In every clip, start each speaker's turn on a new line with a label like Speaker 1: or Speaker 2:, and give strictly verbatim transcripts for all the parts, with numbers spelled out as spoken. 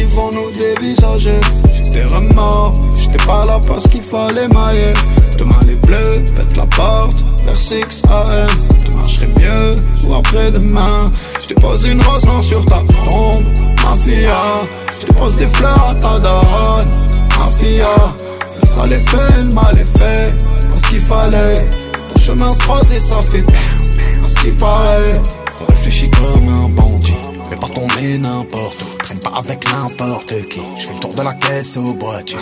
Speaker 1: qui vont nous dévisager. J'ai des remords, j'étais pas là parce qu'il fallait mailler. Demain les bleus pètent la porte vers six a m. Demain je serai mieux ou après-demain. Je dépose une rose blanche sur ta tombe, ma filla. Je dépose des fleurs à ta daronne, ma filla. Le sale est fait, le mal est fait, parce qu'il fallait. Ton chemin se croise et ça fait parce qu'il paraît.
Speaker 2: On réfléchit comme un bandit, mais pas tomber n'importe où. Traîne pas avec n'importe qui. Je fais le tour de la caisse au boîtier.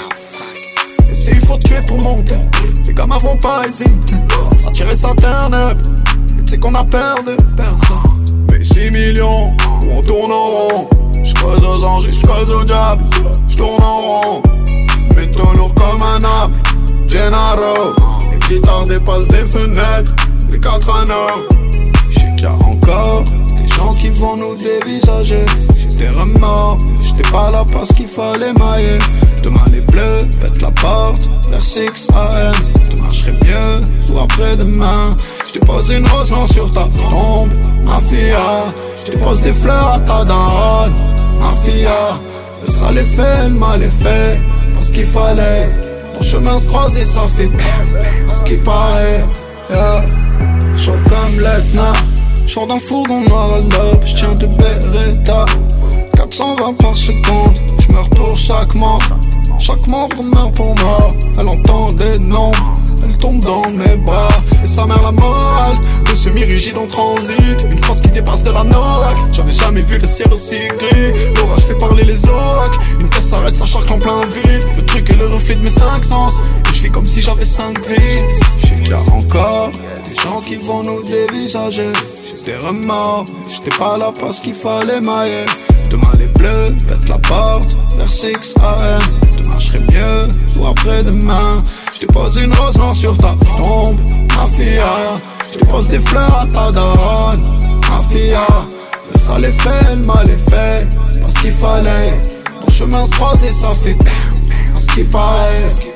Speaker 1: Et s'il faut tuer pour monter, les gamins vont pas hésiter. Ça tirer sa turn up, et tu sais qu'on a peur de personne. Mais six millions, où on tourne en rond. J'creuse aux anges et j'creuse au diable. J'tourne en rond, métaux lourd comme un âme. Gennaro, les guitares dépassent des fenêtres, les quatre anneaux. J'sais qu'il y a encore des gens qui vont nous dévisager. J'ai des remords, j'étais pas là parce qu'il fallait mailler. Demain les bleus pètent la porte vers six a m. Demain je serai mieux ou après-demain. Je dépose une rose blanche sur ta tombe, ma filla. Je dépose des fleurs à ta daronne, ma filla. Le sale est fait, le mal est fait, parce qu'il fallait. Ton chemin se croise et ça fait parce qu'il paraît. Yeah. Chaud comme l'Etna, chaud d'un fourgon noir à l'aube. J'tiens de Beretta, quatre cent vingt par seconde. J'meurs pour chaque membre, chaque membre meurt pour moi. Elle entend des nombres, elle tombe dans mes bras. Et sa mère la morale de semi-rigide en transit. Une force qui dépasse de la Norak. J'avais jamais vu le ciel aussi gris. L'orage fait parler les oracles. Une caisse s'arrête, ça charcle en plein vide. Le truc est le reflet de mes cinq sens. Et je vis comme si j'avais cinq vies. J'ai qu'il y a encore des gens qui vont nous dévisager. J'ai des remords, j'étais pas là parce qu'il fallait mailler. Demain les bleus pètent la porte vers six a m. Demain je serai mieux ou après-demain. Je dépose une rose blanche sur ta tombe, ma filla. Je dépose des fleurs à ta daronne, ma filla. Le sale est fait, le mal est fait, parce qu'il fallait. Ton chemin se croise et ça fait parce qu'il paraît.